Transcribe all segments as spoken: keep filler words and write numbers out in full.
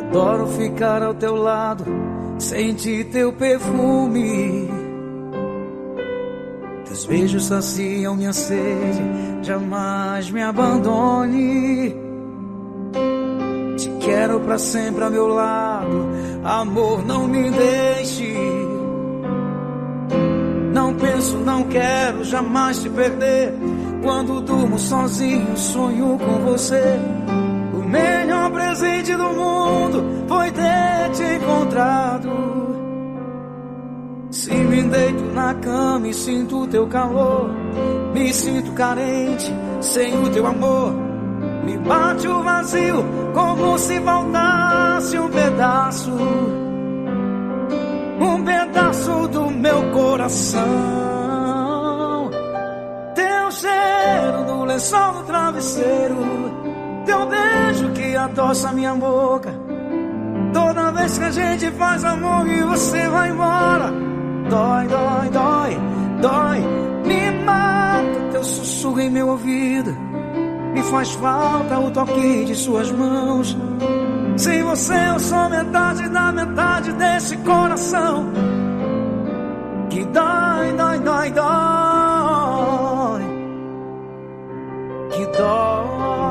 Adoro ficar ao teu lado, sentir teu perfume. Teus beijos saciam minha sede, jamais me abandone. Te quero pra sempre ao meu lado, amor, não me deixe. Não penso, não quero jamais te perder. Quando durmo sozinho, sonho com você. O melhor presente do mundo foi ter te encontrado. Se me deito na cama e sinto o teu calor, me sinto carente sem o teu amor. Me bate o vazio como se faltasse um pedaço, um pedaço do meu coração. Teu cheiro no lençol do travesseiro, teu beijo que adoça minha boca. Toda vez que a gente faz amor e você vai embora, dói, dói, dói, dói, me mata. Teu sussurro em meu ouvido, me faz falta o toque de suas mãos. Sem você eu sou metade da metade desse coração que dói, dói, dói, dói, que dói.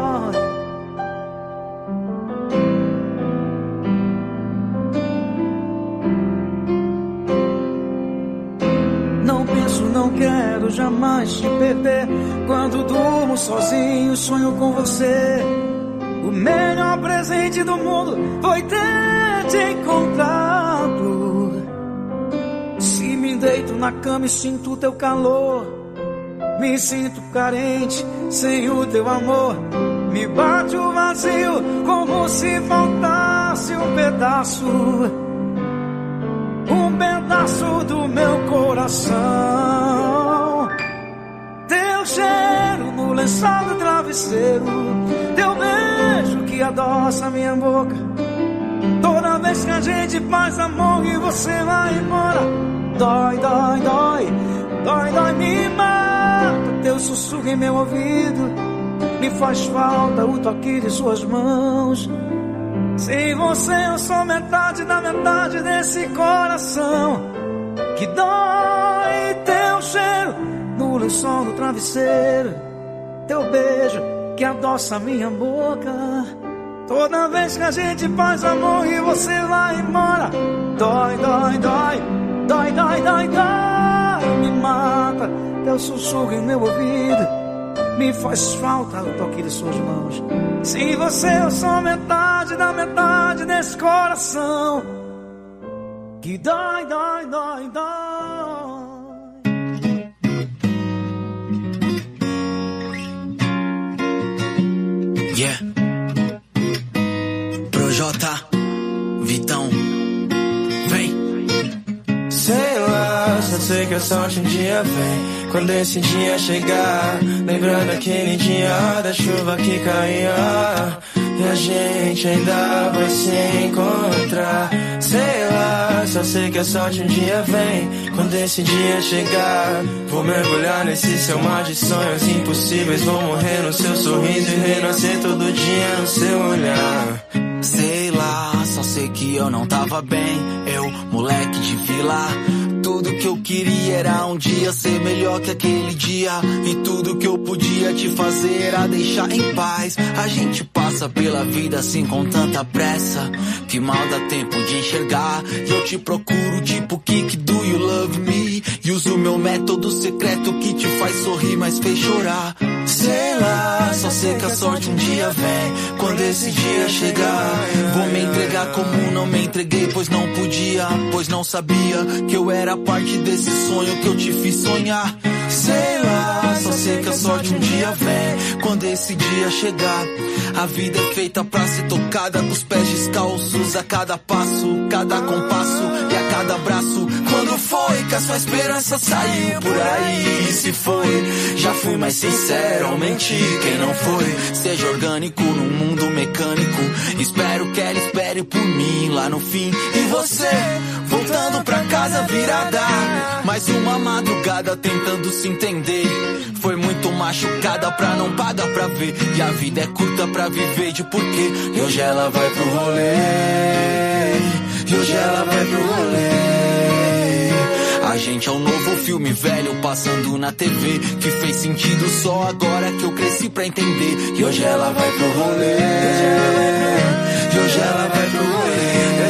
Não penso, não quero jamais te perder. Quando durmo sozinho, sonho com você. O melhor presente do mundo foi ter te encontrado. Se me deito na cama e sinto teu calor, me sinto carente sem o teu amor. Me bate o vazio como se faltasse um pedaço, um pedaço do meu coração. Teu cheiro no lençol do travesseiro, teu beijo que adoça minha boca. Toda vez que a gente faz amor e você vai embora, dói, dói, dói, dói, dói, me mata. Teu sussurro em meu ouvido, me faz falta o toque de suas mãos. Sem você eu sou metade da metade desse coração que dói. Teu cheiro no lençol do travesseiro, teu beijo que adoça minha boca. Toda vez que a gente faz amor e você vai embora, dói, dói, dói, dói, dói, dói, dói, me mata. Teu sussurro em meu ouvido, me faz falta o toque de suas mãos. Sem você eu sou metade da metade desse coração que dói, dói, dói, dói. Yeah. Projota, Vitão, vem. Sei lá, só sei que a sorte um dia vem. Quando esse dia chegar, lembrando aquele dia da chuva que caía, e a gente ainda vai se encontrar. Sei lá, só sei que a sorte um dia vem. Quando esse dia chegar, vou mergulhar nesse seu mar de sonhos impossíveis. Vou morrer no seu sorriso e renascer todo dia no seu olhar. Sei lá, só sei que eu não tava bem. Eu, moleque de vila, tudo que eu queria era um dia ser melhor que aquele dia. E tudo que eu podia te fazer era deixar em paz. A gente passa pela vida assim com tanta pressa que mal dá tempo de enxergar. E eu te procuro tipo Kik, do you love me? E uso meu método secreto que te faz sorrir, mas fez chorar. Sei lá, só sei que a sorte um dia vem. Quando esse dia chegar, vou me entregar como não me entreguei, pois não podia, pois não sabia que eu era parte desse sonho que eu te fiz sonhar. Sei lá, só sei que a sorte um dia vem. Quando esse dia chegar, a vida é feita pra ser tocada com os pés descalços, a cada passo, cada compasso e a cada abraço. Quando foi que a sua esperança saiu por aí? E se foi, já fui mais sincero ao mentir. Quem não foi, seja orgânico num mundo mecânico. Espero que ela espere por mim lá no fim. E você, voltando pra casa cabeça virada. Mais uma madrugada tentando se entender. Foi muito machucada pra não pagar pra ver. E a vida é curta pra viver de porquê. E hoje ela vai pro rolê. E hoje ela vai pro rolê. A gente é um novo filme velho passando na T V, que fez sentido só agora que eu cresci pra entender. E hoje ela vai pro rolê. E hoje ela vai pro rolê.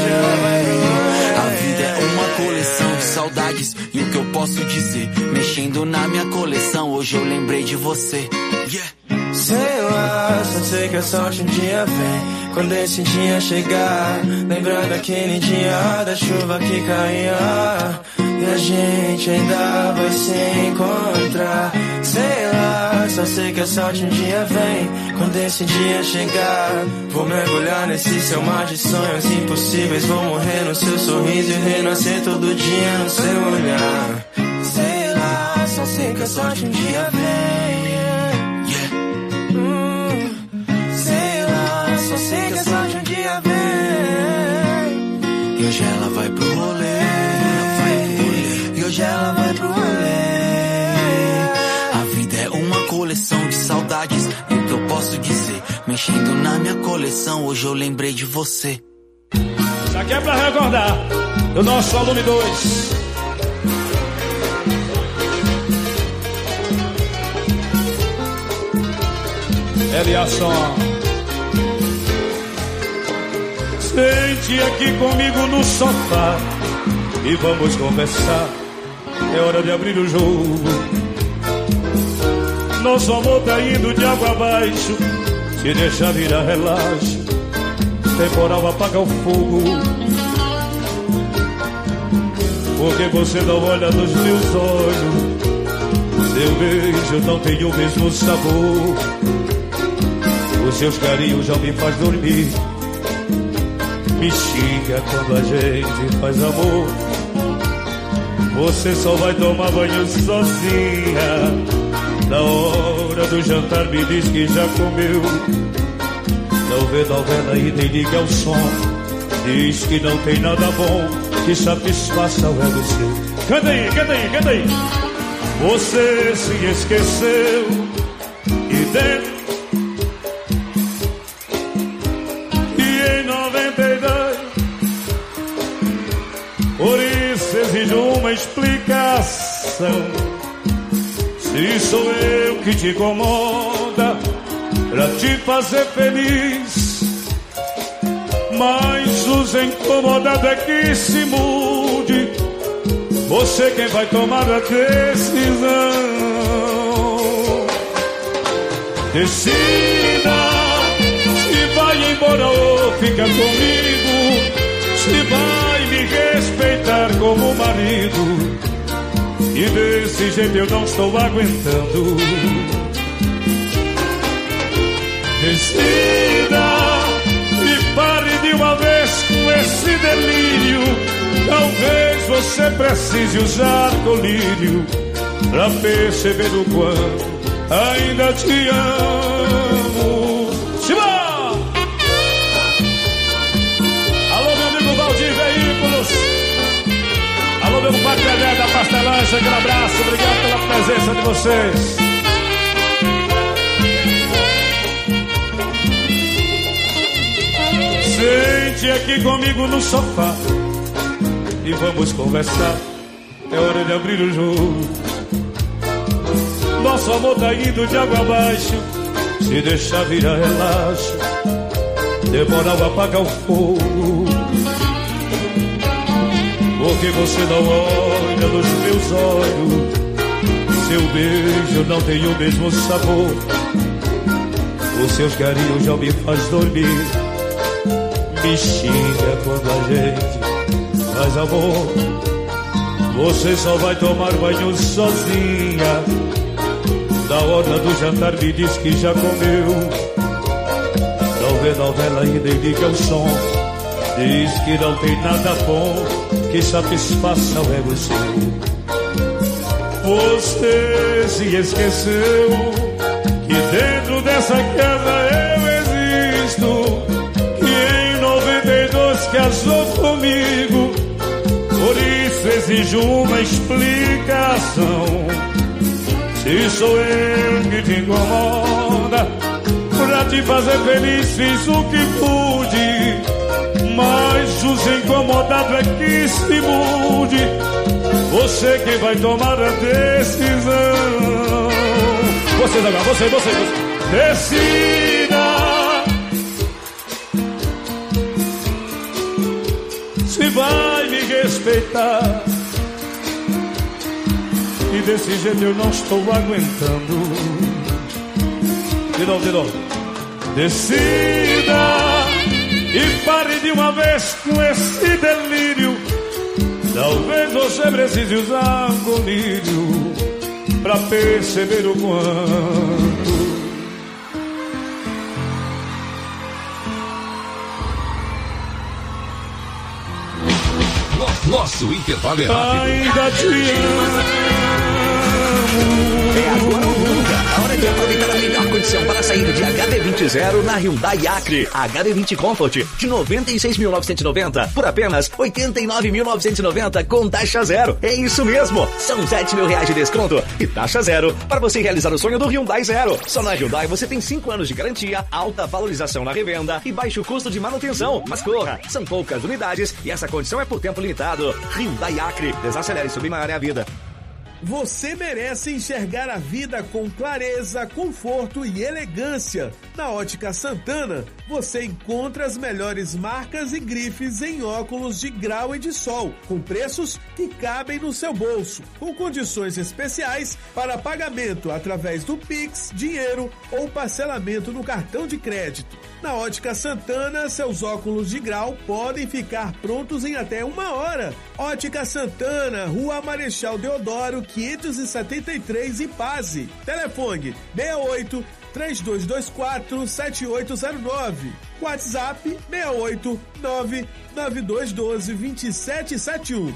A vida é uma coleção de saudades. E o que eu posso dizer? Mexendo na minha coleção, hoje eu lembrei de você. Yeah. Sei lá, só sei que a sorte um dia vem. Quando esse dia chegar, lembrando aquele dia da chuva que caía, e a gente ainda vai se encontrar. Sei lá, só sei que a sorte um dia vem. Quando esse dia chegar, vou mergulhar nesse seu mar de sonhos impossíveis. Vou morrer no seu sorriso e renascer todo dia no seu olhar. Sei lá, só sei que a sorte um dia vem. Só sei que a sorte um dia vem. E hoje ela vai pro rolê. E hoje ela vai pro rolê. A vida é uma coleção de saudades. E o que eu posso dizer? Mexendo na minha coleção, hoje eu lembrei de você. Isso aqui é pra recordar do nosso volume dois. Eliasson. Sente aqui comigo no sofá e vamos conversar. É hora de abrir o jogo. Nosso amor tá indo de água abaixo. Se deixar virar relaxo, temporal apaga o fogo. Porque você não olha nos meus olhos. Seu beijo não tem o mesmo sabor. Os seus carinhos já me faz dormir. Me xinga quando a gente faz amor. Você só vai tomar banho sozinha. Na hora do jantar me diz que já comeu. Não vê novela e nem liga o som. Diz que não tem nada bom que satisfaça o ego seu. Canta aí, canta aí, canta aí. Você se esqueceu e dentro por isso exijo uma explicação. Se sou eu que te incomoda pra te fazer feliz, mas os incomodados é que se mude. Você quem vai tomar a decisão. Decida se vai embora ou fica comigo. Se vai me respeitar como marido. E desse jeito eu não estou aguentando. Decida e pare de uma vez com esse delírio. Talvez você precise usar colírio pra perceber o quanto ainda te amo. Simão! Valdir Veículos. Alô, meu compadre Dedé da Pastelândia, aquele abraço, obrigado pela presença de vocês. Sente aqui comigo no sofá e vamos conversar. É hora de abrir o jogo. Nosso amor tá indo de água abaixo. Se deixar virar relaxo, demorar apaga o fogo. Porque você não olha nos meus olhos. Seu beijo não tem o mesmo sabor. Os seus carinhos já me faz dormir. Me xinga quando a gente faz amor. Você só vai tomar banho sozinha. Da hora do jantar me diz que já comeu. Não vê novela e nem liga o som. Diz que não tem nada bom que satisfaça o ego seu. Você se esqueceu que dentro dessa casa eu existo. Que em noventa e dois casou comigo. Por isso exijo uma explicação. Se sou eu que te incomoda, pra te fazer feliz fiz o que pude, mas os incomodados é que se mude. Você que vai tomar a decisão. Vocês agora, você, você, você. Decida se vai me respeitar. E desse jeito eu não estou aguentando. De novo, de novo. Decida e pare de uma vez com esse delírio. Talvez você precise usar um colírio pra perceber o quanto nosso intervalo é rápido. ainda te amo. É agora ou nunca. A hora de aproveitar a melhor condição para sair de H D vinte zero na Hyundai Acre. H D vinte Comfort de noventa e seis mil novecentos e noventa por apenas oitenta e nove mil novecentos e noventa com taxa zero. É isso mesmo. São sete mil reais de desconto e taxa zero para você realizar o sonho do Hyundai Zero. Só na Hyundai você tem cinco anos de garantia, alta valorização na revenda e baixo custo de manutenção. Mas corra, são poucas unidades e essa condição é por tempo limitado. Hyundai Acre. Desacelere, subir maior é a vida. Você merece enxergar a vida com clareza, conforto e elegância. Na Ótica Santana, você encontra as melhores marcas e grifes em óculos de grau e de sol, com preços que cabem no seu bolso, com condições especiais para pagamento através do Pix, dinheiro ou parcelamento no cartão de crédito. Na Ótica Santana, seus óculos de grau podem ficar prontos em até uma hora. Ótica Santana, Rua Marechal Deodoro, quinhentos e setenta e três, Ipase. Telefone seis oito, três dois dois quatro, sete oito zero nove. WhatsApp seis oito, nove nove dois um dois, dois sete sete um.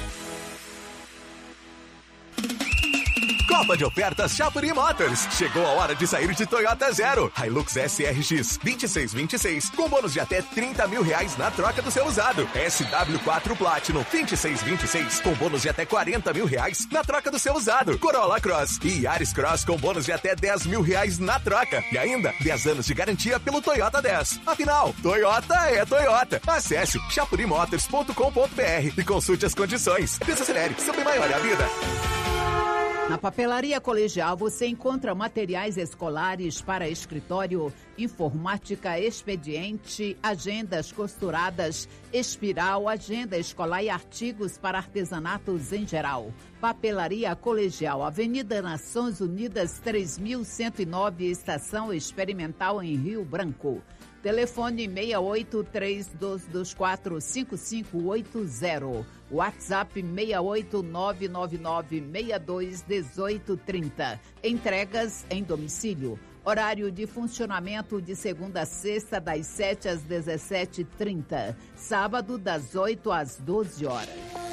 Copa de ofertas Chapuri Motors. Chegou a hora de sair de Toyota Zero. Hilux S R X vinte e seis vinte e seis com bônus de até trinta mil reais na troca do seu usado. S W quatro Platinum vinte e seis vinte e seis com bônus de até quarenta mil reais na troca do seu usado. Corolla Cross e Yaris Cross com bônus de até dez mil reais na troca. E ainda dez anos de garantia pelo Toyota dez. Afinal, Toyota é Toyota. Acesse chapuri motors ponto com ponto b r e consulte as condições. Desacelere, sempre maior é a vida. Na Papelaria Colegial você encontra materiais escolares para escritório, informática, expediente, agendas costuradas, espiral, agenda escolar e artigos para artesanatos em geral. Papelaria Colegial, Avenida Nações Unidas três mil cento e nove, Estação Experimental em Rio Branco. Telefone seis oito, três dois dois quatro, cinco cinco oito zero. WhatsApp seis oito, nove nove nove, seis dois um oito três zero. Entregas em domicílio. Horário de funcionamento de segunda a sexta, das sete às dezessete e trinta. Sábado, das oito às doze horas.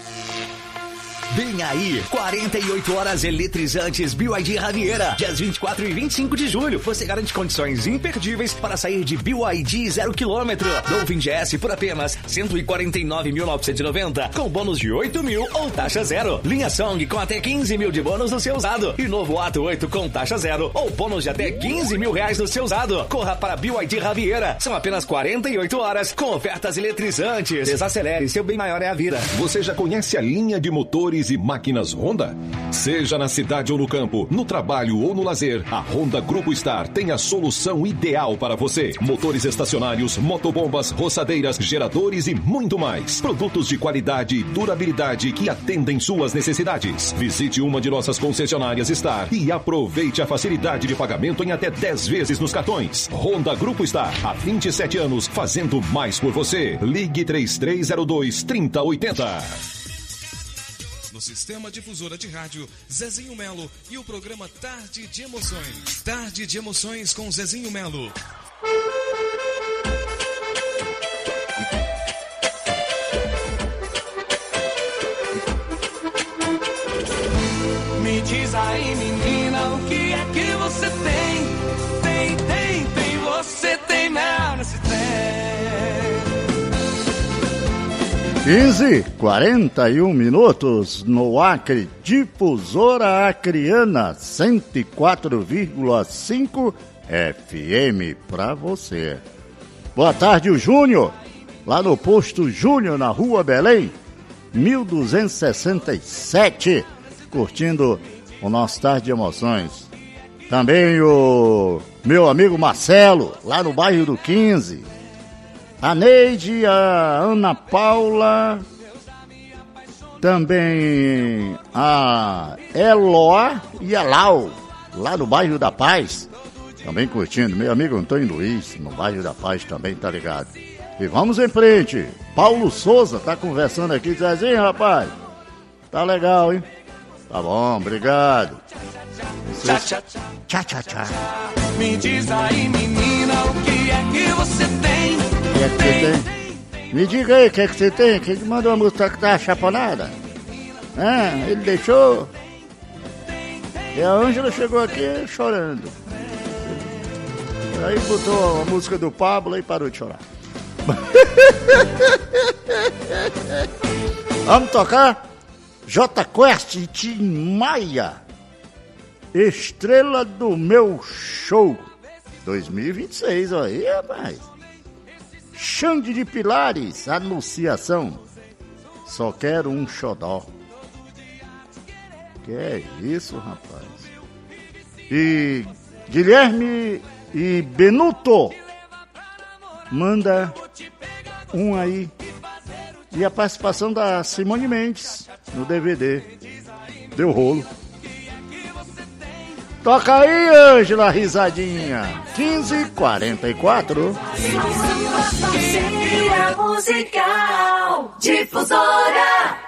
Vem aí, quarenta e oito horas eletrizantes B Y D Raviera, dias vinte e quatro e vinte e cinco de julho. Você garante condições imperdíveis para sair de B Y D zero quilômetro. Dolphin G S por apenas cento e quarenta e nove mil novecentos e noventa, com bônus de oito mil ou taxa zero. Linha Song com até quinze mil de bônus no seu usado. E novo Ato oito com taxa zero ou bônus de até quinze mil reais no seu usado. Corra para B Y D Raviera. São apenas quarenta e oito horas com ofertas eletrizantes. Desacelere, seu bem maior é a vida. Você já conhece a linha de motores e máquinas Honda? Seja na cidade ou no campo, no trabalho ou no lazer, a Honda Grupo Star tem a solução ideal para você. Motores estacionários, motobombas, roçadeiras, geradores e muito mais. Produtos de qualidade e durabilidade que atendem suas necessidades. Visite uma de nossas concessionárias Star e aproveite a facilidade de pagamento em até dez vezes nos cartões. Honda Grupo Star, há vinte e sete anos, fazendo mais por você. Ligue três três zero dois, três zero oito zero. No Sistema Difusora de Rádio, Zezinho Melo e o programa Tarde de Emoções. Tarde de Emoções com Zezinho Melo. Me diz aí, menina, o que é que você tem? Tem, tem, tem, você tem mel nesse trem. quinze, quarenta e um minutos no Acre, Difusora Acreana, cento e quatro vírgula cinco F M pra você. Boa tarde, o Júnior, lá no posto Júnior, na Rua Belém, mil duzentos e sessenta e sete, curtindo o nosso Tarde de Emoções. Também o meu amigo Marcelo, lá no bairro do quinze. A Neide, a Ana Paula, também a Eloá e a Lau, lá no bairro da Paz, também curtindo. Meu amigo Antônio Luiz, no bairro da Paz também, tá ligado. E vamos em frente. Paulo Souza tá conversando aqui, Zezinho, rapaz, tá legal, hein? Tá bom, obrigado. Tchá, tchá, tchá, tchá, tchá. Me diz aí, menina, o que é que você tem? O que é que você tem? Me diga aí, o que é que você tem? Quem mandou uma música que tá chaponada? Ah, ele deixou. E a Ângela chegou aqui chorando. Aí botou a música do Pablo e parou de chorar. Vamos tocar J Quest e Tim Maia, Estrela do Meu Show dois mil e vinte e seis, olha aí, rapaz. Xande de Pilares, Anunciação, Só Quero um Xodó. Que é isso, rapaz? E Guilherme e Benuto, manda um aí. E a participação da Simone Mendes no D V D. Deu rolo. Toca aí, Ângela, risadinha. quinze e quarenta e quatro. Parceria musical Difusora.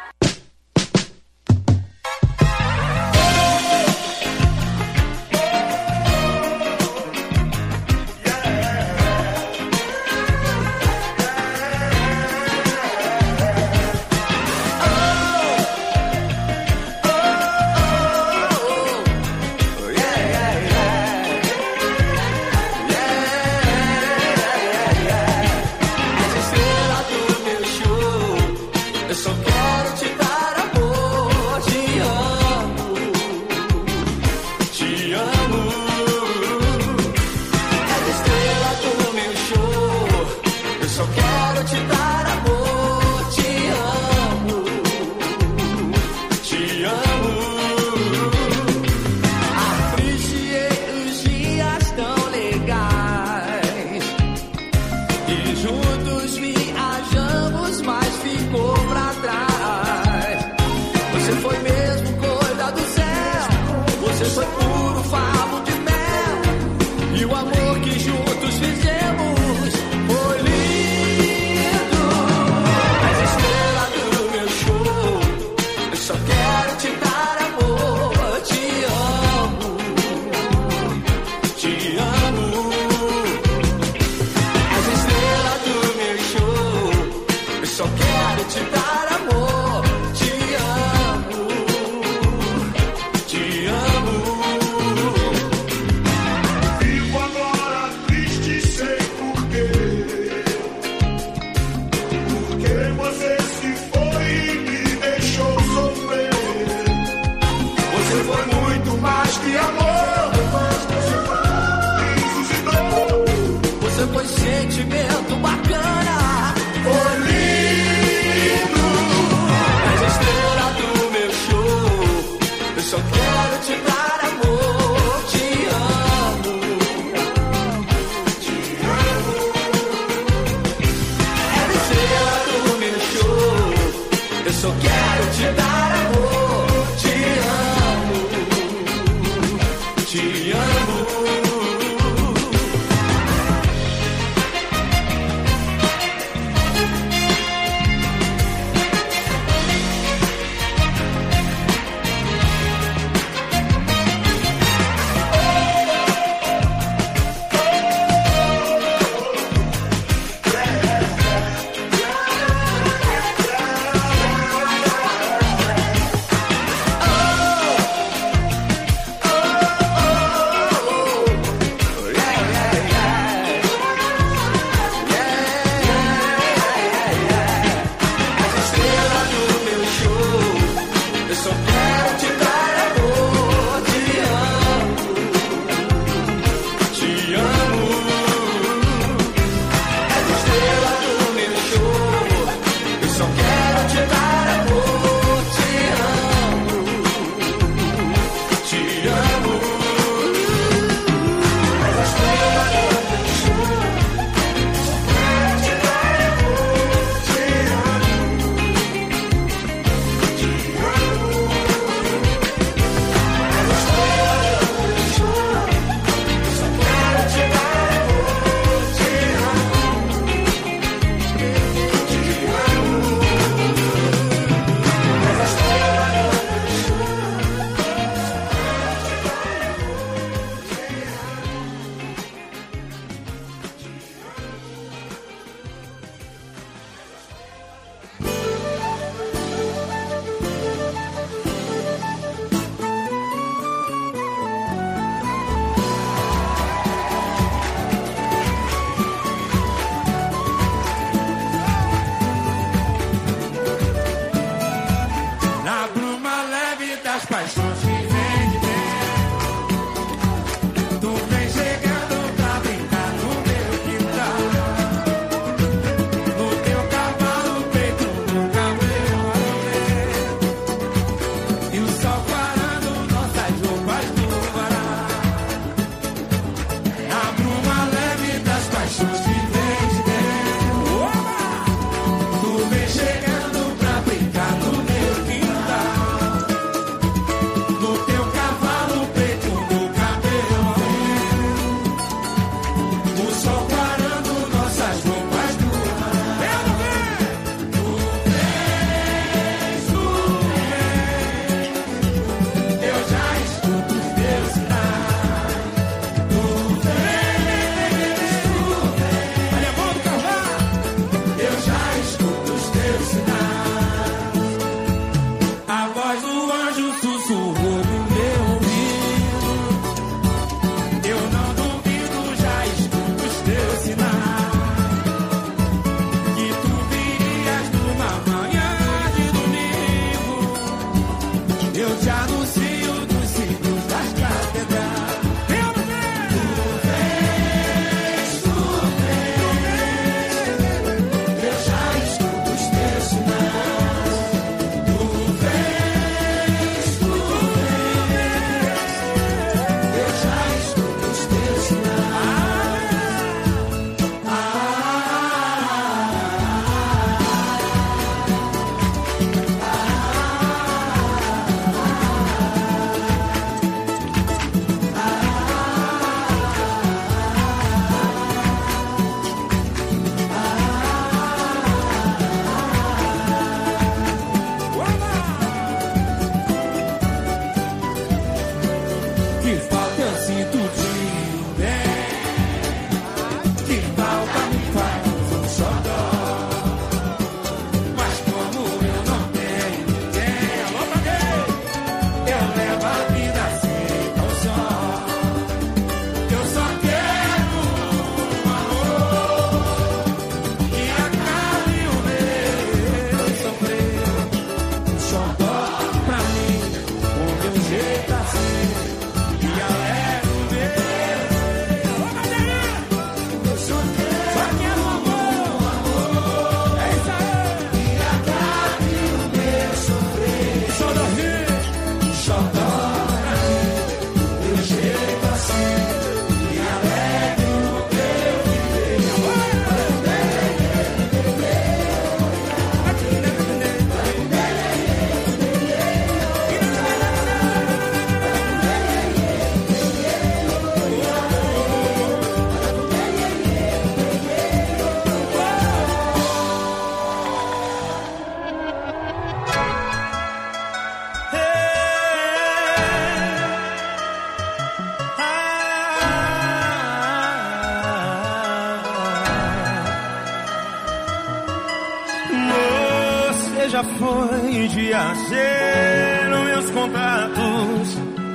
você já foi viajeiro, meus contatos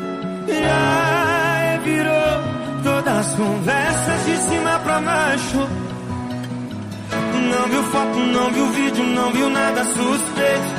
já virou todas as conversas de cima pra baixo. Não viu foto, não viu vídeo, não viu nada suspeito.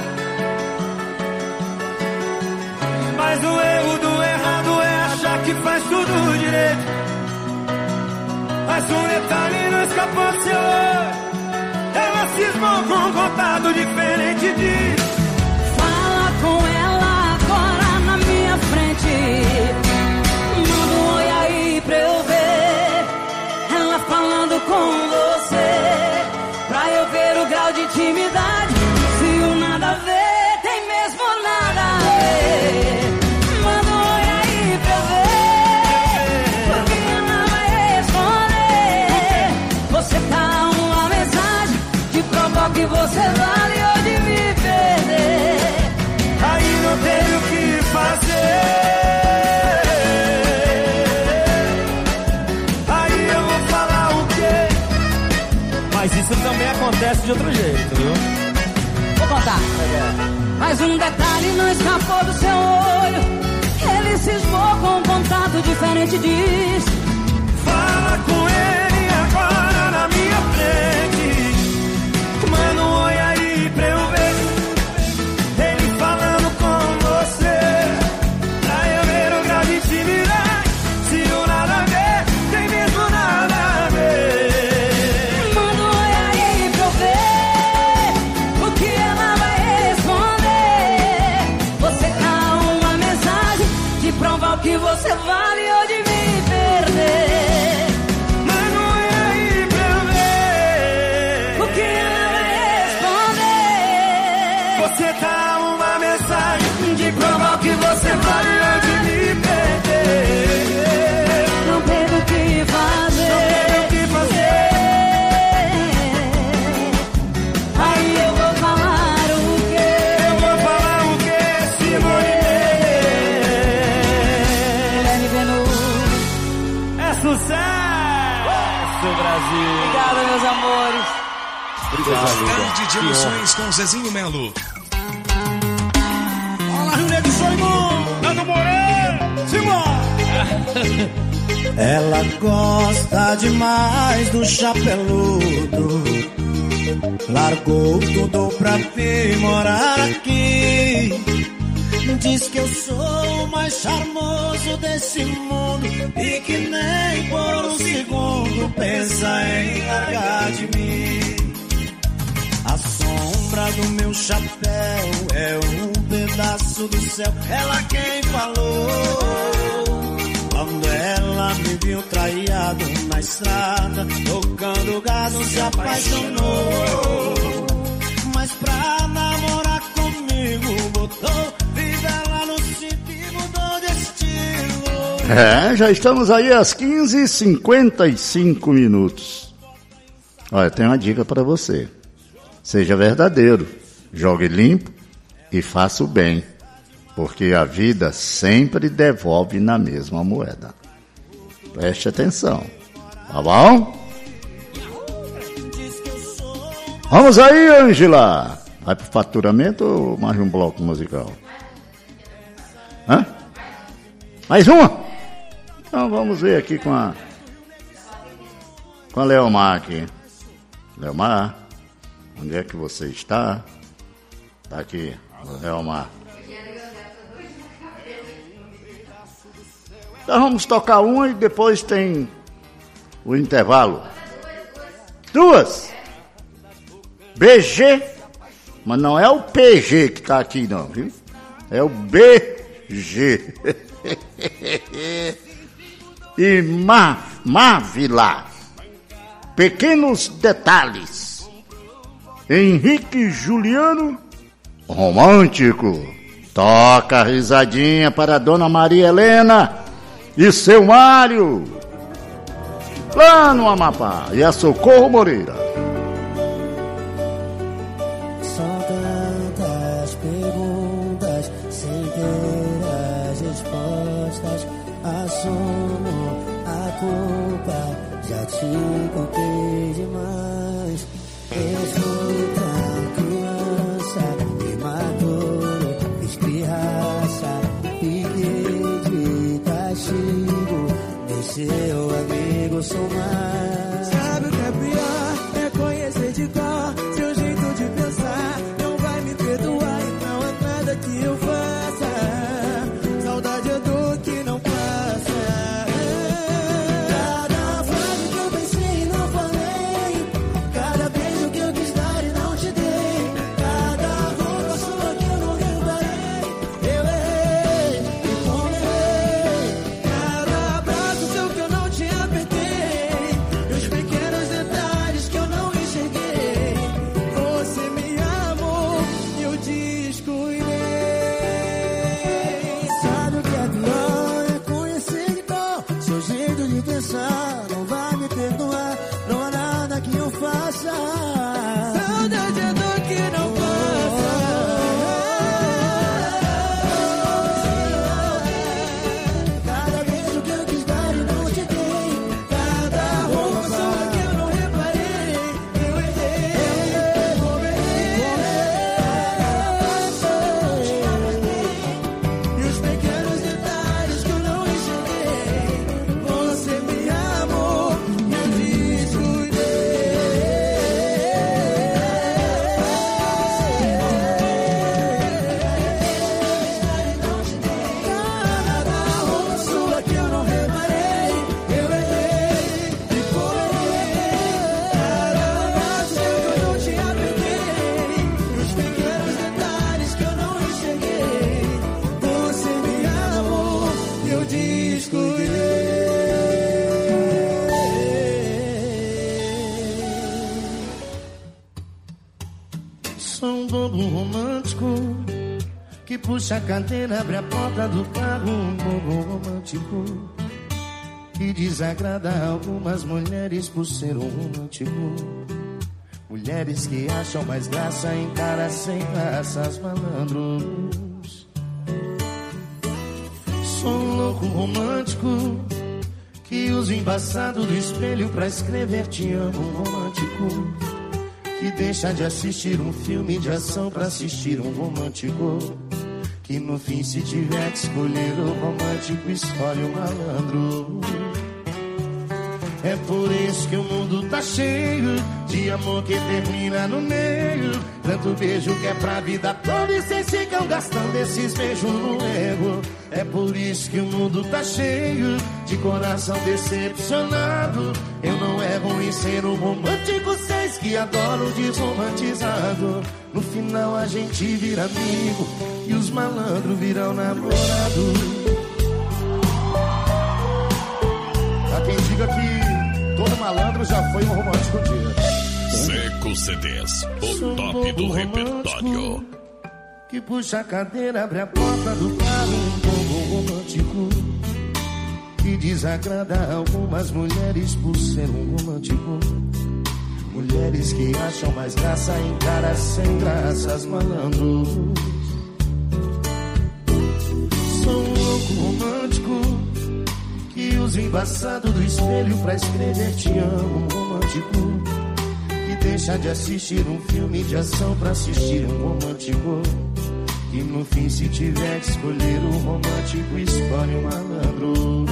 Mas o erro do errado é achar que faz tudo direito. Mas um detalhe não escapou do seu olho. Ela cismou com um contato diferente de... Fala com ela agora na minha frente. Manda um oi aí pra eu ver. Ela falando com você, pra eu ver o grau de intimidade. Se o nada a ver tem mesmo nada a ver. Manda um oi aí pra eu ver, porque ela vai responder. Você tá uma mensagem de provar que você vale ou de me perder. Aí não tem o que fazer. Aí eu vou falar o quê? Mas isso também acontece de outro jeito, viu? Vou contar. Mas um detalhe não escapou do seu olho. Ele cismou com um contato diferente diz. Fala com ele agora na minha frente. Manda um oi aí pra eu ver. Ele falando com você, pra eu ver o grau de intimidade. Se o nada a ver, tem mesmo nada a ver. Manda um oi aí pra eu ver o que ela vai responder. Você dá uma mensagem de provar o que você vale ou de me perder. Manda um oi aí pra eu ver O que ela vai responder. Você dá uma mensagem de provar que você vale ou de me perder. Não tem o que fazer. Não tem o que fazer. Aí eu vou falar o quê? Eu vou falar o quê, Simone? Guilherme Benu. É sucesso, Brasil. Obrigada, meus amores. Tarde de emoções com Zezinho Melo. Fala, Rio Negro, sou irmão. Nando Moreira. Simone. Ela gosta demais do chapeludo. Largou tudo pra vir morar aqui. Diz que eu sou o mais charmoso desse mundo e que nem por um segundo pensa em largar de mim. A sombra do meu chapéu é um pedaço do céu. Ela quem falou. Quando ela me viu traído na estrada, tocando gado, se apaixonou. Mas pra namorar comigo, botou vida lá no sítio e mudou de estilo. É, já estamos aí às quinze e cinquenta e cinco minutos. Olha, tem uma dica para você. Seja verdadeiro, jogue limpo e faça o bem, porque a vida sempre devolve na mesma moeda. Preste atenção, tá bom? Vamos aí, Ângela. Vai pro faturamento ou mais um bloco musical? Hã? Mais uma? Então vamos ver aqui com a com a Leomar aqui. Leomar, onde é que você está? Tá aqui, Leomar. Então vamos tocar uma e depois tem o intervalo. Duas. B G, mas não é o P G que tá aqui não, viu? É o B G. E Má, Mávila. Pequenos detalhes. Henrique Juliano, romântico. Toca a risadinha para Dona Maria Helena e seu Mário. Lá no Amapá. E a Socorro Moreira. São tantas perguntas sem ter as respostas. Assumo a culpa, já te contei demais. Eu fui tão criança Sou um bobo romântico que puxa a cadeira, abre a porta do carro. Um bobo romântico que desagrada algumas mulheres por ser um romântico. Mulheres que acham mais graça em caras sem graças, malandros. Sou um louco romântico que usa o embaçado do espelho pra escrever te amo. Um romântico que deixa de assistir um filme de ação pra assistir um romântico. Que no fim, se tiver que escolher o romântico, escolhe o malandro. É por isso que o mundo tá cheio de amor que termina no meio. Tanto beijo que é pra vida toda e vocês ficam gastando esses beijos no ego. É por isso que o mundo tá cheio de coração decepcionado. Eu não erro em ser um romântico, vocês que adoram o desromantizado. No final a gente vira amigo e os malandros viram namorado. Há quem diga que todo malandro já foi um romântico um dia. Seco C Ds, o top do repertório. Que puxa a cadeira, abre a porta do carro. Um povo romântico que desagrada algumas mulheres por ser um romântico. Mulheres que acham mais graça em caras sem graças, malandros. Sou um louco romântico que usa o embaçado do espelho pra escrever te amo. Um romântico que deixa de assistir um filme de ação pra assistir um romântico. Que no fim, se tiver que escolher o romântico, escolhe o malandro.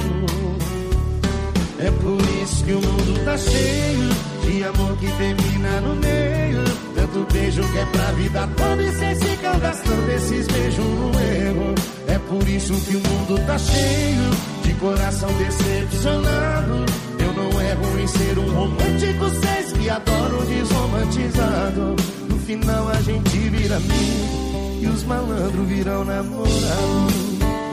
É por isso que o mundo tá cheio de amor que termina no meio. Tanto beijo que é pra vida toda e vocês ficam gastando esses beijos no erro. É por isso que o mundo tá cheio de coração decepcionado. Eu não erro em ser um romântico, vocês que adoram o desromantizado. No final a gente vira amigo e os malandros viram namorado.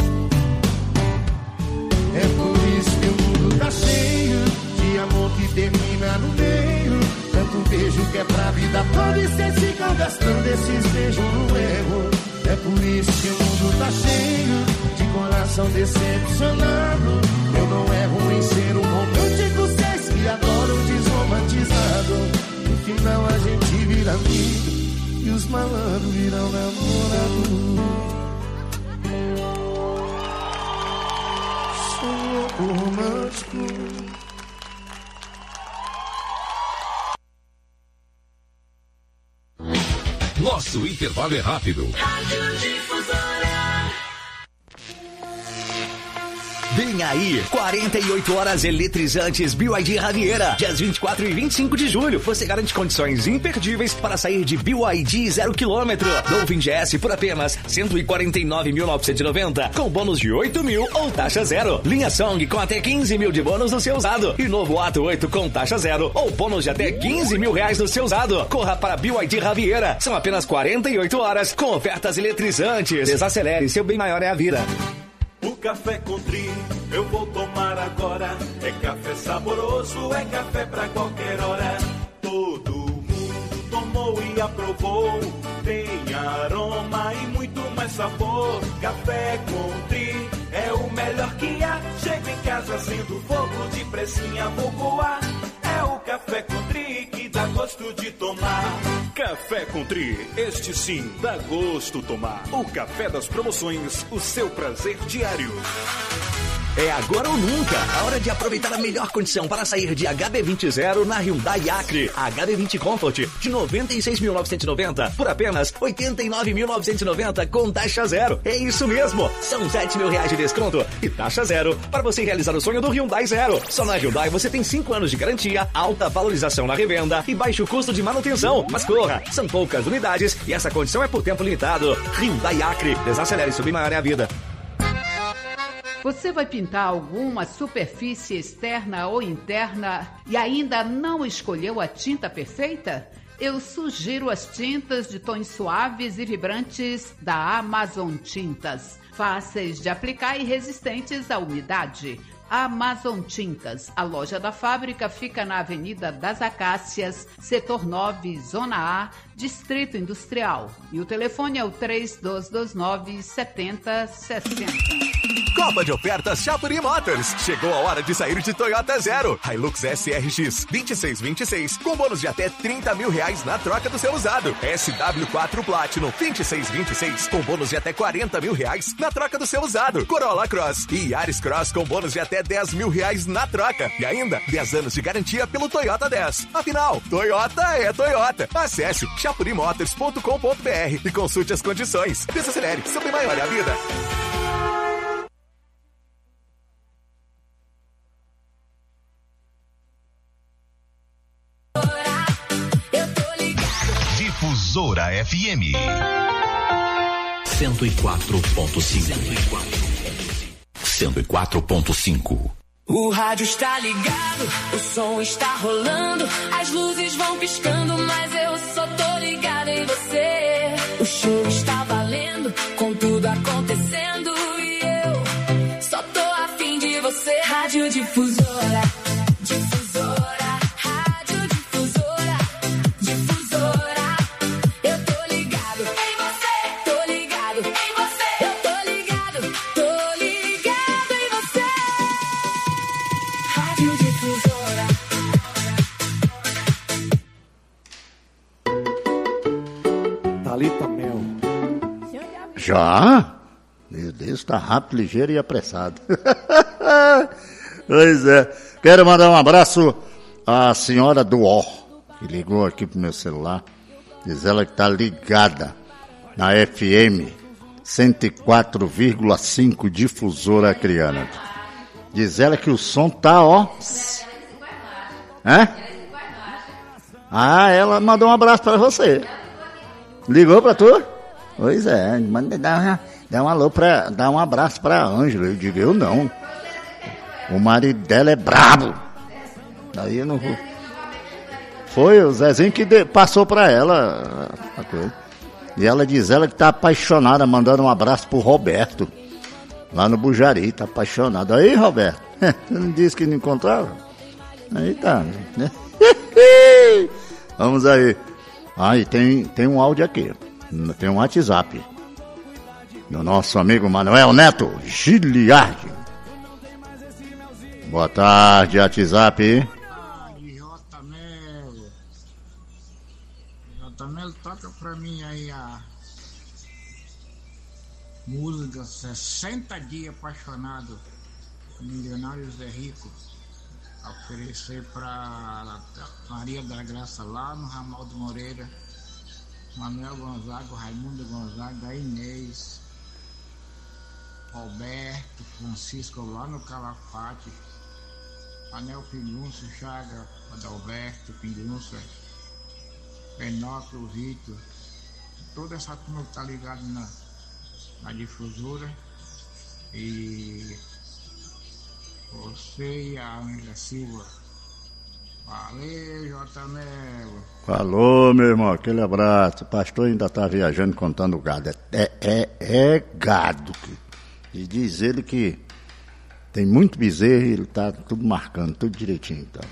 É por isso que o mundo tá cheio de amor que termina no meio. Tanto beijo que é pra vida toda e vocês ficam gastando esses beijos no erro. É por isso que o mundo tá cheio de coração decepcionado. Eu não erro em ser um romântico, vocês que adoram o desromantizado. No final a gente vira amigo e os malandros viram namorado. Sou louco romântico. Nosso intervalo é rápido. Vem aí, quarenta e oito horas eletrizantes B Y D Riviera, dias vinte e quatro e vinte e cinco de julho. Você garante condições imperdíveis para sair de B Y D zero quilômetro. Dolphin G S por apenas cento e quarenta e nove mil novecentos e noventa, com bônus de oito mil ou taxa zero. Linha Song com até quinze mil de bônus no seu usado. E novo Ato oito com taxa zero ou bônus de até quinze mil reais no seu usado. Corra para B Y D Riviera. São apenas quarenta e oito horas com ofertas eletrizantes. Desacelere, seu bem maior é a vida. O café Country eu vou tomar agora. É café saboroso, é café pra qualquer hora. Todo mundo tomou e aprovou. Tem aroma e muito mais sabor. Café Country é o melhor que há. Chego em casa sendo fogo de pressinha, vou coar. É o café Country que dá gosto de tomar. Café Country, este sim dá gosto tomar. O café das promoções, o seu prazer diário. É agora ou nunca, a hora de aproveitar a melhor condição para sair de H B vinte zero na Hyundai Acre. H B vinte Comfort de noventa e seis mil novecentos e noventa por apenas oitenta e nove mil novecentos e noventa com taxa zero. É isso mesmo, são sete mil reais de desconto e taxa zero para você realizar o sonho do Hyundai Zero. Só na Hyundai você tem cinco anos de garantia, alta valorização na revenda e baixo custo de manutenção. Mas corra, são poucas unidades e essa condição é por tempo limitado. Hyundai Acre, desacelere, subir maior é a vida. Você vai pintar alguma superfície externa ou interna e ainda não escolheu a tinta perfeita? Eu sugiro as tintas de tons suaves e vibrantes da Amazon Tintas. Fáceis de aplicar e resistentes à umidade. Amazon Tintas. A loja da fábrica fica na Avenida das Acácias, Setor nove, Zona A, Distrito Industrial. E o telefone é o três dois dois nove, sete zero seis zero. Copa de ofertas Chapuri Motors. Chegou a hora de sair de Toyota Zero. Hilux S R X vinte e seis vinte e seis com bônus de até trinta mil reais na troca do seu usado. S W quatro Platinum vinte e seis vinte e seis com bônus de até quarenta mil reais na troca do seu usado. Corolla Cross e Yaris Cross com bônus de até dez mil reais na troca. E ainda dez anos de garantia pelo Toyota dez. Afinal, Toyota é Toyota. Acesse chapuri motors ponto com ponto b r e consulte as condições. Desacelere, sobre maior é a vida. Difusora F M cento e quatro ponto cinco. cento e quatro ponto cinco. O rádio está ligado, o som está rolando, as luzes vão piscando, mas eu só tô ligado em você. O show está valendo, com tudo acontecendo, e eu só tô afim de você. Rádio Difusora, Difusora, Rádio Difusora, Difusora. Eu tô ligado em você, tô ligado em você, eu tô ligado, tô ligado em você. Rádio Difusora. Thalita Mel. Já? Meu Deus, tá rápido, ligeiro e apressado. Pois é. Quero mandar um abraço à senhora do Ó, que ligou aqui pro meu celular. Diz ela que tá ligada na F M cento e quatro vírgula cinco Difusora Acreana. Diz ela que o som tá, ó. Hã? Ah, ela mandou um abraço pra você. Ligou pra tu? Pois é, manda dar, dar um alô pra, dar um abraço pra Ângela. Eu digo, eu não. O marido dela é brabo. Daí eu não vou. Foi o Zezinho que de, passou pra ela a coisa. E ela diz ela que tá apaixonada, mandando um abraço pro Roberto. Lá no Bujari, tá apaixonado. Aí, Roberto, você não disse que não encontrava? Aí tá, né? Vamos aí. Aí tem, tem um áudio aqui. Tem um WhatsApp. Do nosso amigo Manuel Neto Giliardi. Boa tarde, WhatsApp. J Melo. J Melo, toca pra mim aí a música sessenta dias apaixonado. Milionário Zé Rico. Oferecer pra Maria da Graça lá no Ramaldo Moreira. Manuel Gonzaga, Raimundo Gonzaga, a Inês, Roberto, Francisco lá no Calafate, Anel Pinhunço, Chaga, Adalberto Pinhunço, Penóquio, Vitor, toda essa turma que tá ligada na, na difusora. E você e a Ângela Silva. Valeu, J. Melo. Falou, meu irmão, aquele abraço. O pastor ainda tá viajando contando gado. É, é, é gado. E diz ele que tem muito bezerro e ele tá tudo marcando, tudo direitinho. Então.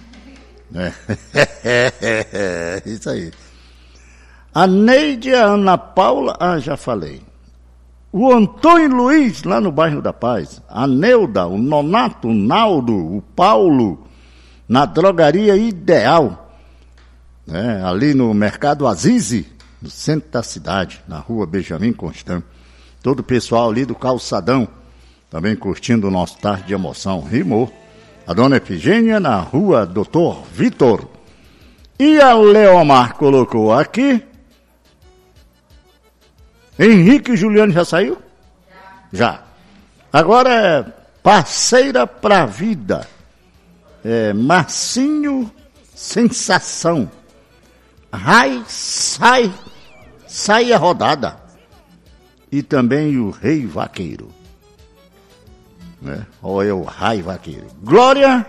É. Isso aí. A Neide, a Ana Paula, ah, já falei. O Antônio Luiz, lá no bairro da Paz. A Neuda, o Nonato, o Naldo, o Paulo, na drogaria Ideal, né, ali no Mercado Azize, no centro da cidade, na rua Benjamin Constant. Todo o pessoal ali do calçadão, também curtindo o nosso Tarde de Emoção. Rimou. A dona Efigênia na rua Doutor Vitor. E a Leomar colocou aqui. Henrique e Juliano já saiu? Já. Agora é Parceira pra Vida. É, Marcinho Sensação. Rai, sai, sai a rodada. E também o Rei Vaqueiro. Né? Ou é o Rai Vaqueiro. Glória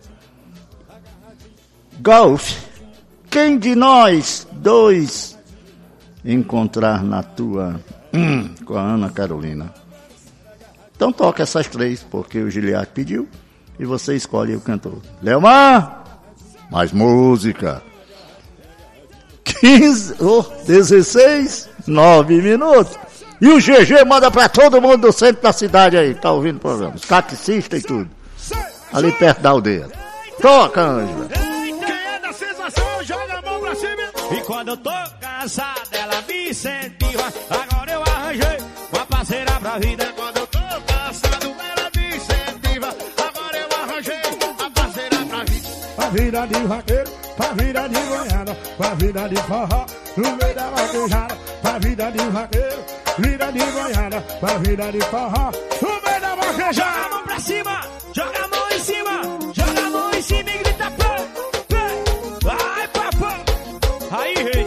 Golf. Quem de nós dois encontrar na tua hum, com a Ana Carolina? Então toca essas três, porque o Giliard pediu. e você escolhe o cantor. Leomar, mais música. quinze, oh, dezesseis, nove minutos. E o G G manda pra todo mundo do centro da cidade aí, tá ouvindo o programa. Os catecistas e tudo. Ali perto da aldeia. Toca, Ângela. E quando eu tô cansada, ela me incentiva. Agora eu arranjei uma parceira pra vida. Quando eu tô cansado, ela me incentiva. Agora eu arranjei uma parceira pra vida. Pra vida de vaqueiro, pra vida de goiada, pra vida de forró, no meio da vaquejada. Pra vida de vaqueiro, vida de goiada, pra vida de forró, no meio da vaquejada. Joga a mão pra cima, joga a mão em cima, joga a mão em cima e grita pé, pé. Vai, papai. Aí, rei.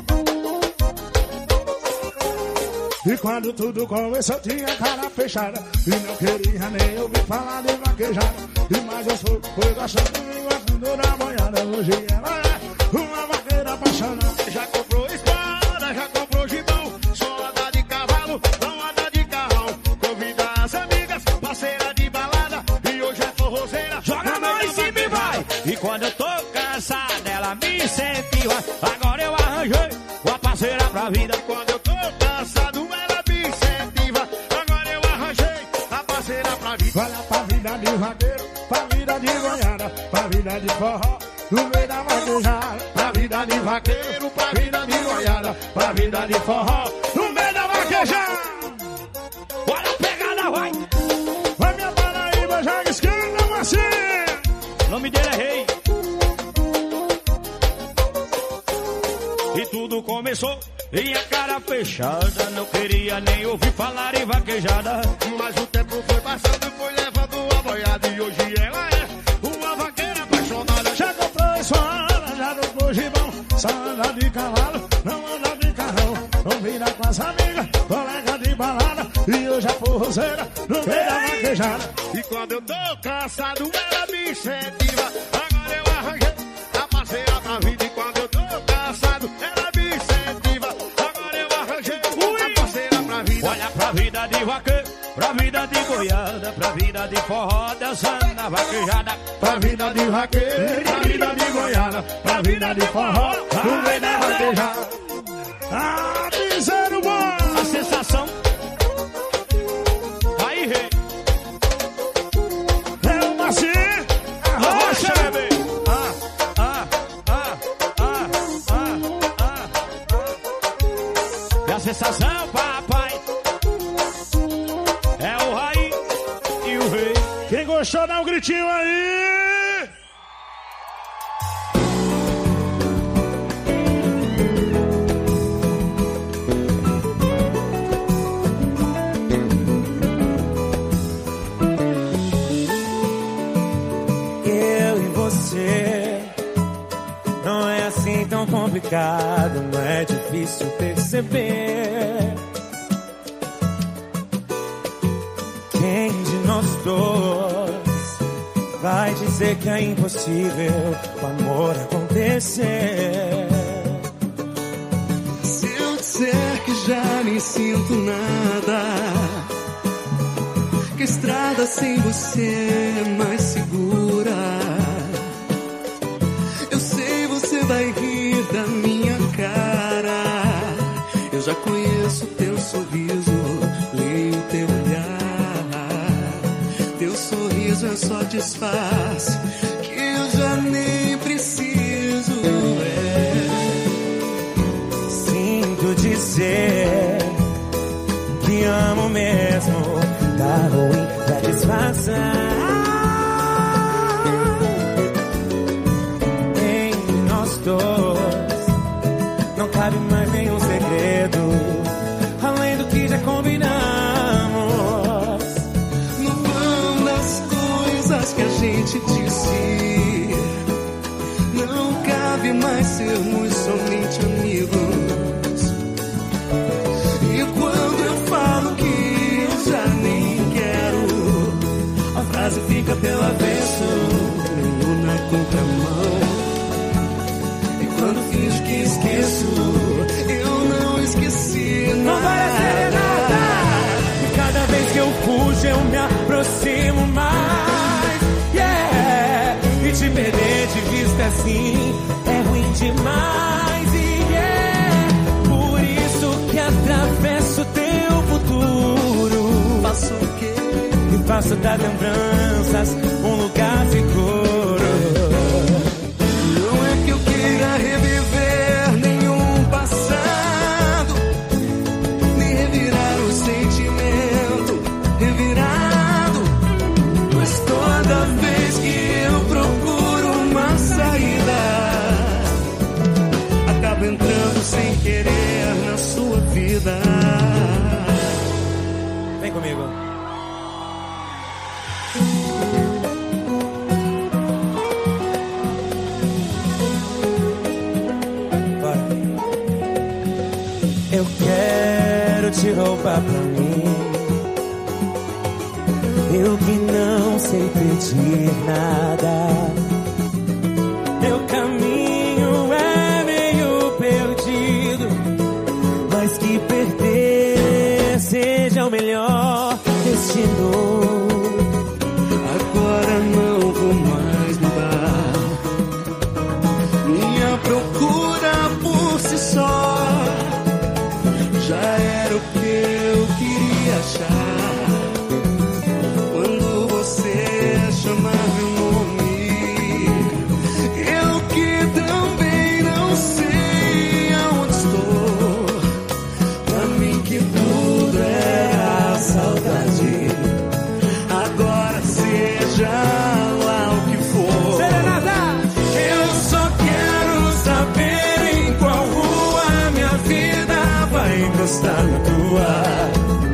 E quando tudo começou tinha cara fechada e não queria nem ouvir falar de vaquejada. E mais eu sou, foi gostando e gostando da boiada. Hoje ela é uma vaqueira apaixonada. Já comprou espada, já comprou gibão. Só anda de cavalo, não anda de carrão. Convida as amigas, parceira de balada. E hoje é forrozeira. Joga a mão em cima e vai. E quando eu tô cansada, ela me incentiva. Agora eu arranjei uma parceira pra vida. Quando eu tô cansado, ela me incentiva. Agora eu arranjei a parceira pra vida. Olha pra vida de vaqueiro, pra vida de goiada, pra vida de forró, no meio da vaquejada. Pra vida de vaqueiro, pra vida de goiada, pra vida de forró, no meio da vaquejada. Bora pegada, vai. Vai minha Paraíba, joga esquerda, assim. O nome dele é Rei. E tudo começou em a cara fechada. Não queria nem ouvir falar em vaquejada. Mas o tempo foi passando, foi levando a boiada. E hoje ela é uma vaqueira apaixonada. Já comprou espada, já comprou gibão. Só anda de cavalo, não anda de carrão. Não vira com as amigas, colega de balada. E hoje é forrozeira, no meio da vaquejada. E quando eu tô cansado, ela me incentiva. Agora eu arranjei a parceira pra vida. E quando eu tô cansado, ela me incentiva. Agora eu arranjei a parceira pra vida. Olha pra vida de vaqueiro, pra vida de goiada, pra vida de forró, dançando na vaquejada. Pra vida de vaqueiro, pra vida de goiada, pra vida de forró, no meio da vaquejada. Ah, piseiro bom! A sensação. Aí, rei. É uma assim, arrocha, bebê. Ah, ah, ah, ah, ah, ah, ah. É a sensação, papai. É o Raí e o Rei. Quem gostou, dá um gritinho aí. Não é assim tão complicado, não é difícil perceber. Quem de nós dois vai dizer que é impossível o amor acontecer? Se eu disser que já nem sinto nada, que a estrada sem você é mais segura, vai rir da minha cara. Eu já conheço teu sorriso, leio teu olhar. Teu sorriso é só disfarce que eu já nem preciso. É. Sinto dizer que amo mesmo, tá ruim pra disfarçar. Não cabe mais nenhum segredo, além do que já combinamos. No vão das coisas que a gente disse, não cabe mais sermos somente amigos. E quando eu falo que eu já nem quero, a frase fica pelo avesso, nenhum na contramão. Quando finjo que esqueço, eu não esqueci nada. Não vai ser nada. E cada vez que eu fujo, eu me aproximo mais. E espaço das lembranças, um lugar seguro. Não é que eu queira reviver nenhum passado, nem revirar o sentimento revirado, mas toda vez que eu procuro uma saída, acabo entrando sem querer na sua vida. Vem comigo. Bora. Eu quero te roubar pra mim, eu que não sei pedir nada. Meu caminho é meio perdido, mas que perder seja o melhor destino. Agora não vou mais mudar, minha procura por si só já era o que eu queria achar. Quando você chamar meu nome, eu que também não sei aonde estou. Pra mim que tudo era saudade, agora seja lá o que for. Serenata! Eu só quero saber em qual rua minha vida vai encostar na tua.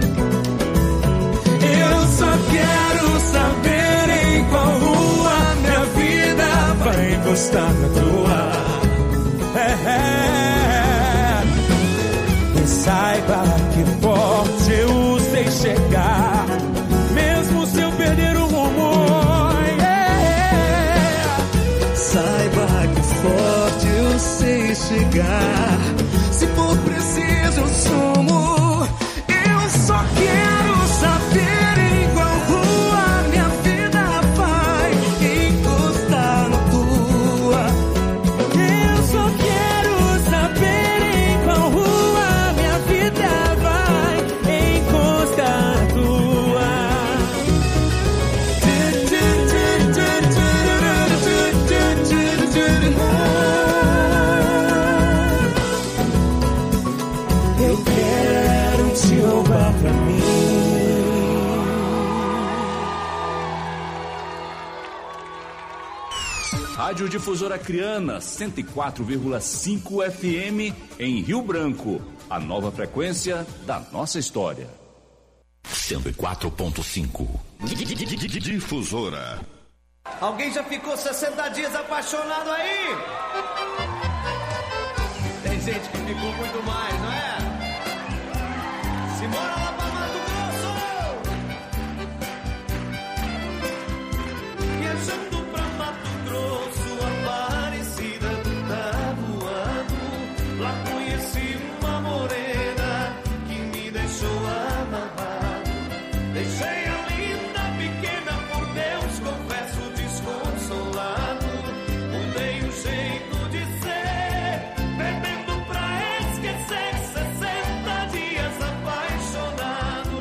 Eu só quero saber em qual rua minha vida vai encostar na tua. É, é. E saiba que forte eu sei chegar, mesmo se eu perder o rumo. Yeah. Saiba que forte eu sei chegar, se for preciso eu somo. Eu só quero saber em qual rua minha vida vai encostar na tua. Eu só quero saber em qual rua minha vida vai encostar na tua. Eu quero te roubar pra mim. Rádio Difusora Acreana, cento e quatro vírgula cinco F M em Rio Branco. A nova frequência da nossa história. cento e quatro ponto cinco. Difusora. Alguém já ficou sessenta dias apaixonado aí? Tem gente que ficou muito mais, não é? Se mora lá pra Mato Grosso, viajando pra Mato Grosso, Aparecida tá voando. Lá conheci uma morena que me deixou amarrado. Deixei a linda pequena, por Deus confesso desconsolado. Mudei o jeito de ser, bebendo pra esquecer. Sessenta dias apaixonado.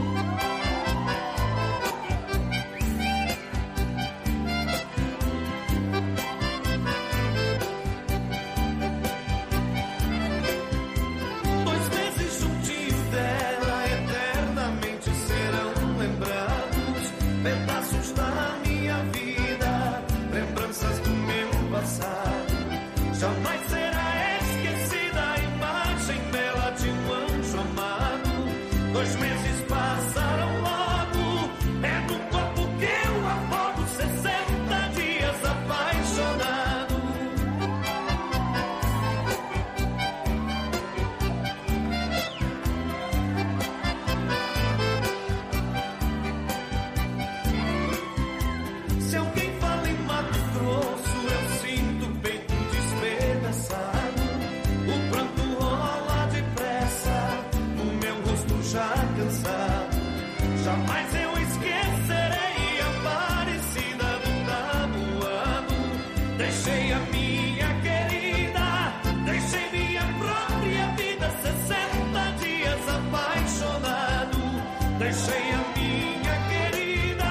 Dois meses juntinho dela, eternamente serão lembrados. Pedaços da minha vida, lembranças do meu passado. Jamais será esquecida a imagem bela de um anjo amado. Dois meses passaram logo, é no corpo que eu afogo. Sessenta dias apaixonado. Se alguém fala em Mato Grosso, eu sinto o peito despedaçado. O pranto rola depressa no meu rosto já cansado. Jamais eu esquecerei a Aparecida do tabuado. Deixei a minha querida, deixei minha própria vida. Sessenta dias apaixonado. Deixei a minha querida,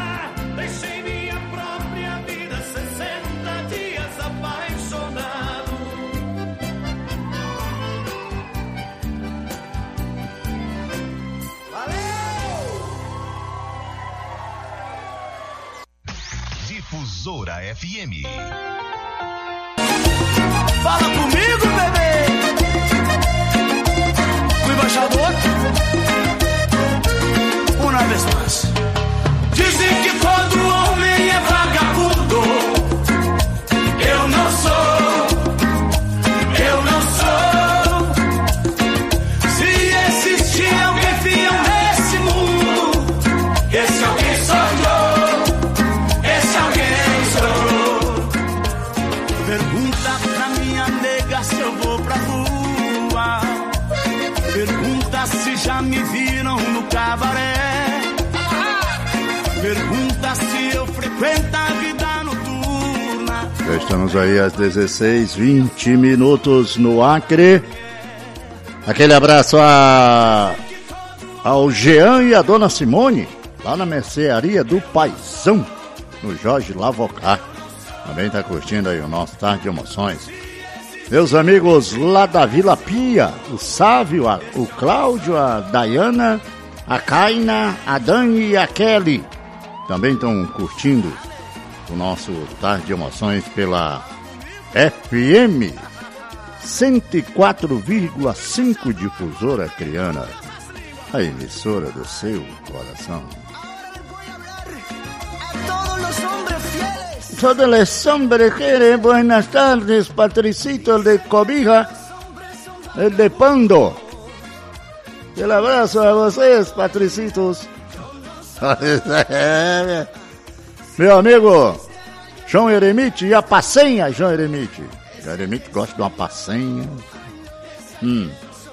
F M. Fala comigo, bebê. O embaixador. Uma vez mais. Dizem que todo homem é vagabundo. Eu não sou. Eu não sou. Se existir alguém fiel nesse mundo, esse alguém sou eu. Esse alguém sou eu. Pergunta pra minha nega se eu vou pra rua. Pergunta se já me viram no cabaré. Pergunta se eu frequento a vida noturna. Já estamos aí às dezesseis e vinte minutos no Acre. Aquele abraço a, ao Jean e a dona Simone, lá na mercearia do Paizão, no Jorge Lavocar. Também está curtindo aí o nosso Tarde de Emoções. Meus amigos lá da Vila Pia, o Sávio, a, o Cláudio, a Dayana, a Kaina, a Dani e a Kelly também estão curtindo o nosso Tarde de Emoções pela F M cento e quatro vírgula cinco Difusora Acreana, a emissora do seu coração. Todos los hombres quieren. Buenas tardes, Patricito, el de Cobija, el de Pando. El abrazo a vocês, Patricitos. Meu amigo João Eremite e a passenha, João Eremite. João Eremite gosta de uma passenha. Hum.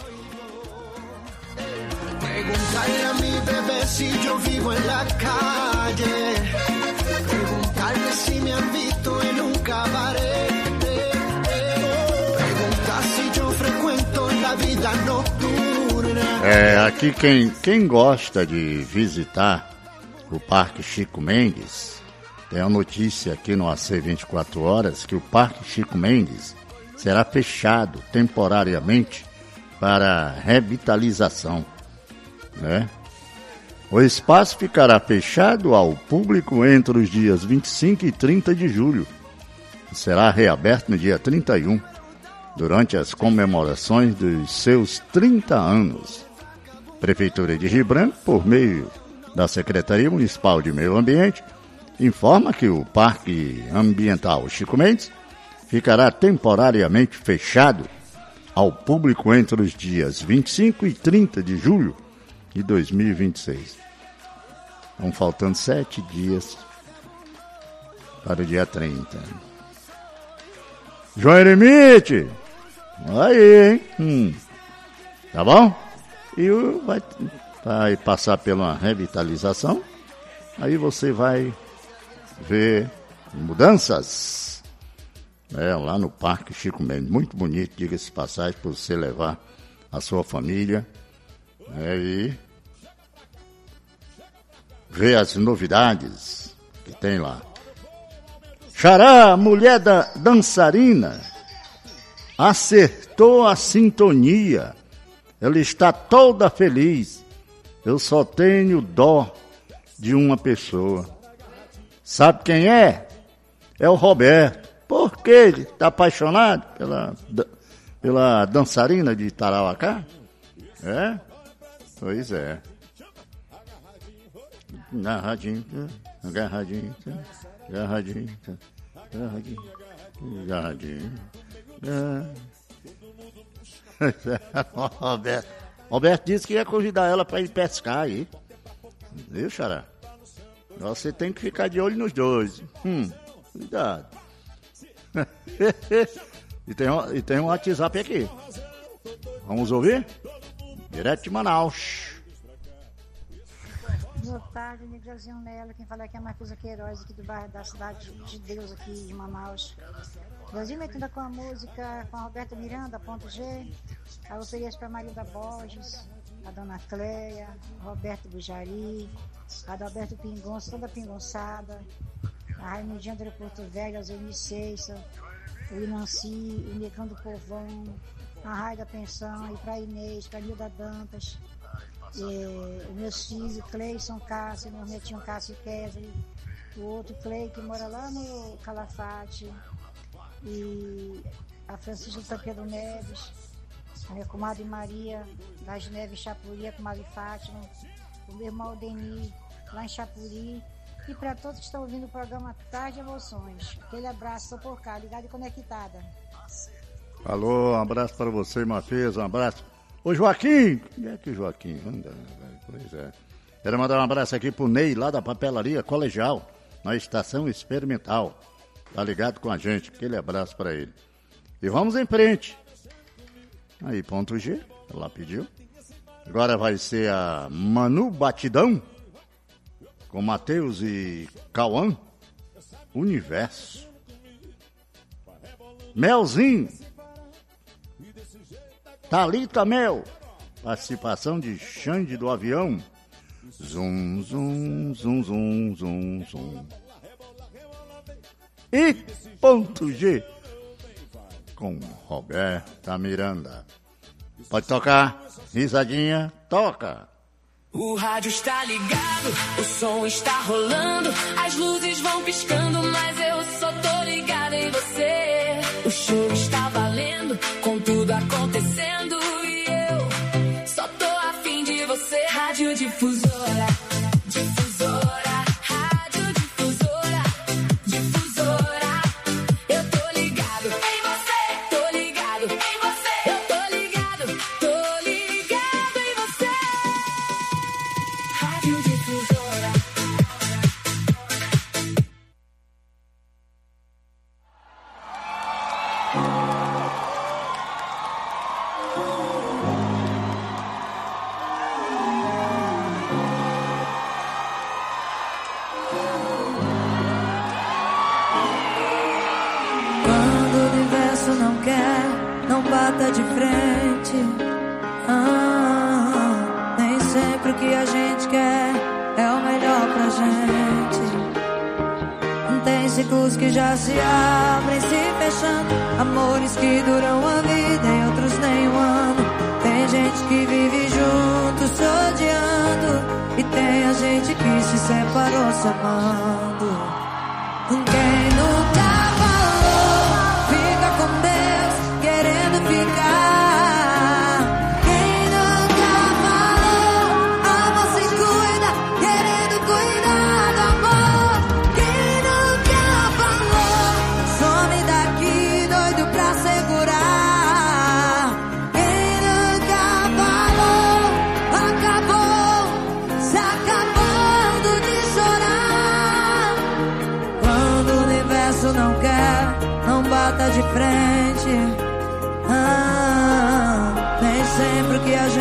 Preguntarle a mi bebé si yo vivo en la calle. Preguntarle si me han visto en un cabaret. Preguntar si yo frecuento la vida nocturna. É, aqui quem, quem gosta de visitar o Parque Chico Mendes, tem uma notícia aqui no A C vinte e quatro horas que o Parque Chico Mendes será fechado temporariamente para revitalização, né? O espaço ficará fechado ao público entre os dias vinte e cinco e trinta de julho e será reaberto no dia trinta e um, durante as comemorações dos seus trinta anos. Prefeitura de Rio Branco, por meio da Secretaria Municipal de Meio Ambiente, informa que o Parque Ambiental Chico Mendes ficará temporariamente fechado ao público entre os dias vinte e cinco e trinta de julho de dois mil e vinte e seis. Estão faltando sete dias para o dia trinta. João Eremite, aí, hein? Hum. Tá bom? E o vai, vai passar pela revitalização. Aí você vai ver mudanças, é, lá no Parque Chico Mendes. Muito bonito, diga-se de passagem, para você levar a sua família, é, e ver as novidades que tem lá. Xará, mulher da dançarina, acertou a sintonia. Ela está toda feliz. Eu só tenho dó de uma pessoa. Sabe quem é? É o Roberto. Por quê? Ele está apaixonado pela, pela dançarina de Tarauacá? É? Pois é. Agarradinho, agarradinho, agarradinho, agarradinho, agarradinho. Roberto. Roberto disse que ia convidar ela para ir pescar aí. Viu, Xará? Você tem que ficar de olho nos dois. Hum, cuidado. e, tem um, e tem um WhatsApp aqui. Vamos ouvir? Direto de Manaus. Boa tarde, Miguelzinho Nelo. Quem fala aqui é Marcusa Queiroz, aqui do bairro da Cidade de Deus, aqui de Manaus. Brasil metendo com a música com a Roberta Miranda, ponto G. A ofereço para Marilda Borges, a Dona Cleia, Roberto Bujari, a Adalberto Pingonça, toda pingonçada, a Raimundinha do Porto Velho, a Zeni Seixas, o Inanci, o Negão do Povão, a Raida Pensão, e para Inês, para Nilda Dantas, e, meus filhos, Cleison, Cássio, meu netinho Cássio e Kesley, o outro Clay, que mora lá no Calafate, e a Francisca São Pedro Neves, a minha comadre Maria das Neves Chapuri, a comadre Fátima, o meu irmão Deni, lá em Chapuri, e para todos que estão ouvindo o programa Tarde de Emoções. Aquele abraço, sou por cá, ligada e conectada. Alô, um abraço para você, Mafeza, um abraço. Ô Joaquim, quem é que Joaquim? Anda, pois é. Quero mandar um abraço aqui pro Ney, lá da papelaria Colegial, na Estação Experimental. Tá ligado com a gente, aquele abraço para ele. E vamos em frente. Aí, ponto G, ela pediu. Agora vai ser a Manu Batidão, com Matheus e Cauã, Universo. Melzinho, Thalita Mel, participação de Xande do Avião. Zum, zum, zum, zum, zum, zum. E ponto G, com Roberta Miranda. Pode tocar, risadinha, toca. O rádio está ligado, o som está rolando, as luzes vão piscando, mas eu só tô ligada em você. O show está valendo, com tudo acontecendo, e eu só tô afim de você. Rádio Difusora, Difusora, Rádio Difusora, Difusora. Eu tô ligado em você, tô ligado em você, eu tô ligado, tô ligado em você. Rádio Difusora. Quando o universo não quer, não bata de frente. Ah, nem sempre o que a gente quer é o melhor pra gente. Tem ciclos que já se abrem, se fechando, amores que duram a vida e outros nem um ano. Tem gente que vive junto, se odiando, e tem a gente que se separou se amando. Quem nunca falou, fica com Deus, querendo ficar. Quem nunca falou, amor se cuida, querendo cuidar do amor. Quem nunca falou, some daqui, doido pra segurar. Quem nunca falou, acabou, se acabando de chorar. Quando o universo não quer, não bata de frente. Ah, nem sempre o que a gente